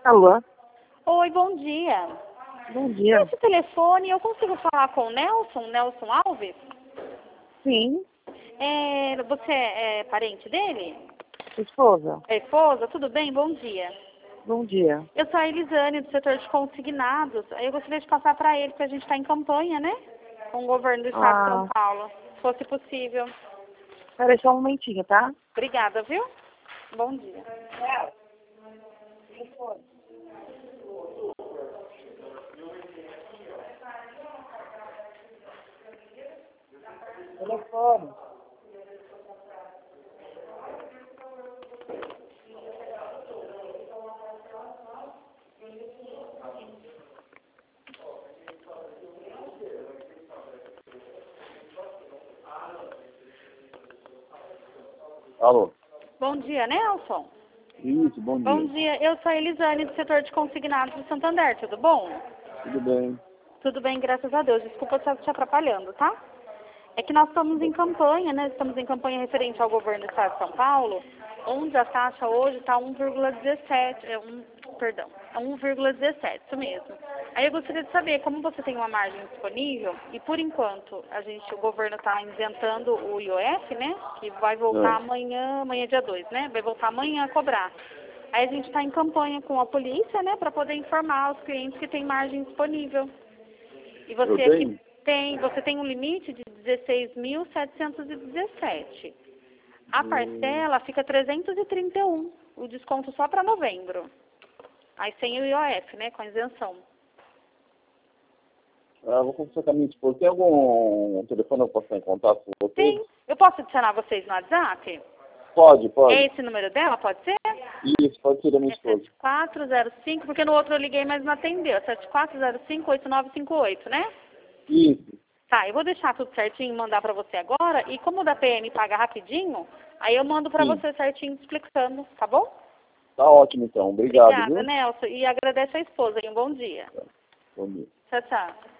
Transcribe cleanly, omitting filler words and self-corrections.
Alô? Oi, bom dia. Bom dia. Esse telefone, eu consigo falar com o Nelson Alves? Sim, Você é parente dele? esposa. É esposa? Tudo bem? Bom dia. Bom dia. Eu sou a Elisane, do setor de consignados. Eu gostaria de passar para ele, porque a gente está em campanha, né? Com o governo do estado de São Paulo, se fosse possível. Peraí só um momentinho, tá? Obrigada, viu? Bom dia. Telefone. Alô? Bom dia, Nelson. Isso, bom dia. Bom dia. Eu sou a Elisane, do setor de consignados do Santander. Tudo bom? Tudo bem? Tudo bem, graças a Deus. Desculpa estar te atrapalhando, tá? É que nós estamos em campanha, né? Estamos em campanha referente ao governo do estado de São Paulo, onde a taxa hoje está 1,17, perdão, é 1,17, isso mesmo. Aí eu gostaria de saber, como você tem uma margem disponível, e por enquanto o governo está isentando o IOF, né? Que vai voltar amanhã é dia 2, né? Vai voltar amanhã a cobrar. Aí a gente está em campanha com a polícia, né? Para poder informar os clientes que tem margem disponível. E você aqui você tem um limite de 16.717. A parcela fica 331, o desconto só para novembro. Aí sem o IOF, né, com a isenção. Vou conversar com a minha esposa. Tem algum telefone eu posso estar em contato com você? Tem. Eu posso adicionar vocês no WhatsApp? Pode. É esse número dela, pode ser? Isso, pode ser da minha esposa. 7405, porque no outro eu liguei, mas não atendeu. 7405-8958, né? Isso. Tá, eu vou deixar tudo certinho e mandar pra você agora. E como o da PM paga rapidinho, aí eu mando pra você certinho explicando, tá bom? Tá ótimo, então. Obrigado, Obrigada, viu? Nelson. E agradeço a esposa. E um bom dia. Bom dia. Tchau, tchau.